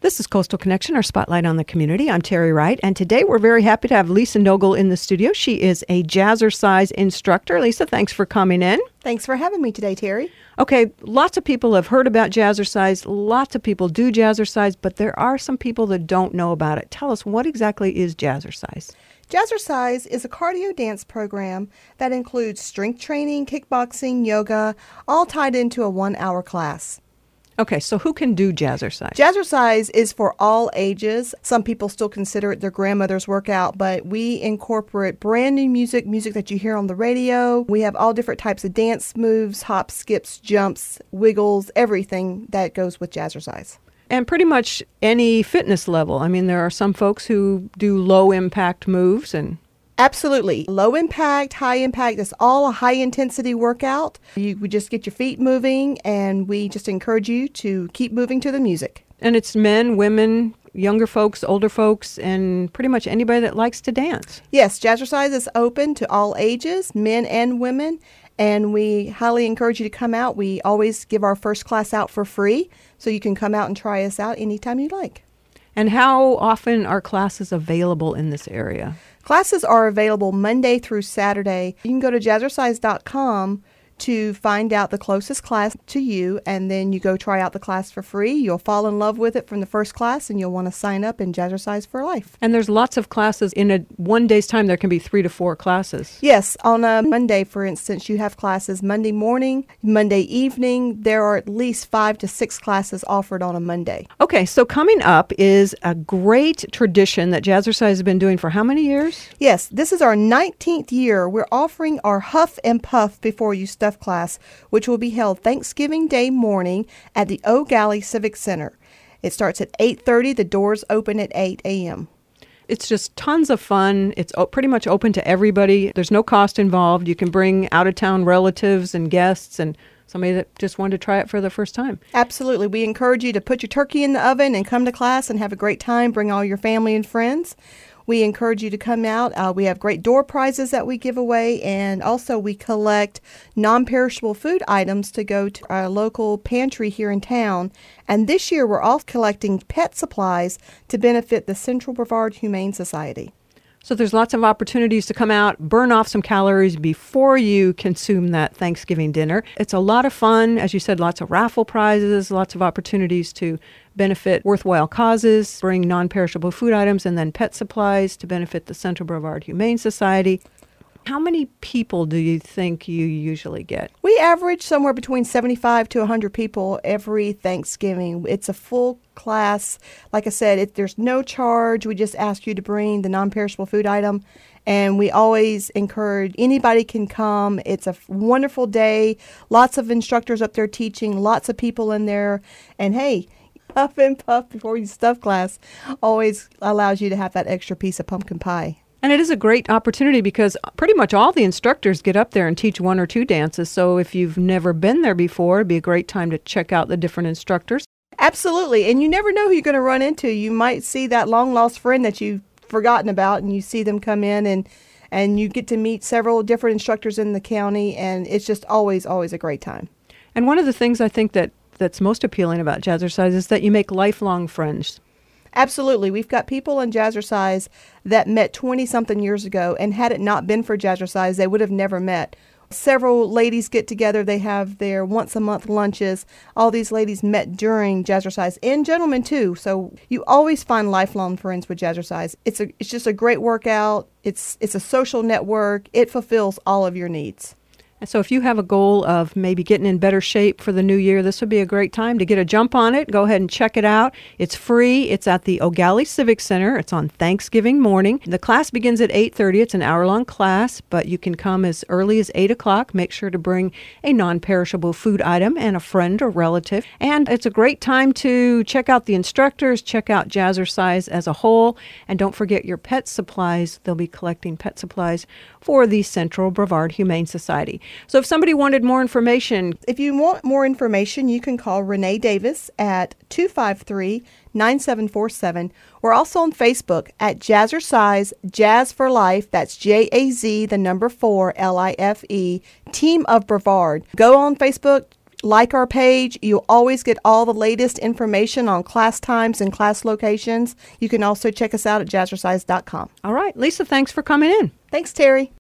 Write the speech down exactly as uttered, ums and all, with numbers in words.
This is Coastal Connection, our spotlight on the community. I'm Terry Wright, and today we're very happy to have Lisa Nogle in the studio. She is a jazzercise instructor. Lisa, thanks for coming in. Thanks for having me today, Terry. Okay, lots of people have heard about jazzercise. Lots of people do jazzercise, but there are some people that don't know about it. Tell us, what exactly is jazzercise? Jazzercise is a cardio dance program that includes strength training, kickboxing, yoga, all tied into a one-hour class. Okay, so who can do jazzercise? Jazzercise is for all ages. Some people still consider it their grandmother's workout, but we incorporate brand new music, music that you hear on the radio. We have all different types of dance moves, hops, skips, jumps, wiggles, everything that goes with jazzercise. And pretty much any fitness level. I mean, there are some folks who do low-impact moves and... Absolutely. Low impact, high impact. It's all a high intensity workout. You would just get your feet moving, and we just encourage you to keep moving to the music. And it's men, women, younger folks, older folks, and pretty much anybody that likes to dance. Yes, jazzercise is open to all ages, men and women, and we highly encourage you to come out. We always give our first class out for free, so you can come out and try us out anytime you like. And how often are classes available in this area? Classes are available Monday through Saturday. You can go to jazzercise dot com to find out the closest class to you, and then you go try out the class for free. You'll fall in love with it from the first class, and you'll want to sign up and jazzercise for life. And there's lots of classes. In a one day's time, there can be three to four classes. Yes. On a Monday, for instance, you have classes Monday morning, Monday evening. There are at least five to six classes offered on a Monday. Okay, so coming up is a great tradition that jazzercise has been doing for how many years? Yes, this is our nineteenth year. We're offering our Huff and Puff Before You Stuff class, which will be held Thanksgiving Day morning at the Eau Gallie Civic Center. It starts at eight thirty. The doors open at eight a.m. It's just tons of fun. It's o- pretty much open to everybody. There's no cost involved. You can bring out-of-town relatives and guests and somebody that just wanted to try it for the first time. Absolutely. We encourage you to put your turkey in the oven and come to class and have a great time. Bring all your family and friends. We encourage you to come out. Uh, we have great door prizes that we give away, and also we collect non-perishable food items to go to our local pantry here in town. And this year we're also collecting pet supplies to benefit the Central Brevard Humane Society. So there's lots of opportunities to come out, burn off some calories before you consume that Thanksgiving dinner. It's a lot of fun. As you said, lots of raffle prizes, lots of opportunities to benefit worthwhile causes, bring non-perishable food items, and then pet supplies to benefit the Central Brevard Humane Society. How many people do you think you usually get? We average somewhere between seventy-five to one hundred people every Thanksgiving. It's a full class. Like I said, it, there's no charge. We just ask you to bring the non-perishable food item. And we always encourage anybody can come. It's a wonderful day. Lots of instructors up there teaching, lots of people in there. And hey, Puff and Puff Before You Stuff class always allows you to have that extra piece of pumpkin pie. And it is a great opportunity because pretty much all the instructors get up there and teach one or two dances. So if you've never been there before, it'd be a great time to check out the different instructors. Absolutely. And you never know who you're going to run into. You might see that long-lost friend that you've forgotten about, and you see them come in, and, and you get to meet several different instructors in the county, and it's just always, always a great time. And one of the things I think that, that's most appealing about jazzercise is that you make lifelong friends. Absolutely. We've got people in jazzercise that met twenty-something years ago, and had it not been for jazzercise, they would have never met. Several ladies get together. They have their once-a-month lunches. All these ladies met during jazzercise, and gentlemen too. So you always find lifelong friends with jazzercise. It's a, it's just a great workout. It's, it's a social network. It fulfills all of your needs. And so if you have a goal of maybe getting in better shape for the new year, this would be a great time to get a jump on it. Go ahead and check it out. It's free. It's at the Eau Gallie Civic Center. It's on Thanksgiving morning. The class begins at eight thirty. It's an hour-long class, but you can come as early as eight o'clock. Make sure to bring a non-perishable food item and a friend or relative. And it's a great time to check out the instructors, check out jazzercise as a whole, and don't forget your pet supplies. They'll be collecting pet supplies for the Central Brevard Humane Society. So if somebody wanted more information... If you want more information, you can call Renee Davis at two five three, nine seven four seven. We're also on Facebook at Jazzercise, Jazz for Life. That's J A Z, the number four, L I F E, Team of Brevard. Go on Facebook, like our page. You'll always get all the latest information on class times and class locations. You can also check us out at jazzercise dot com. All right. Lisa, thanks for coming in. Thanks, Terry.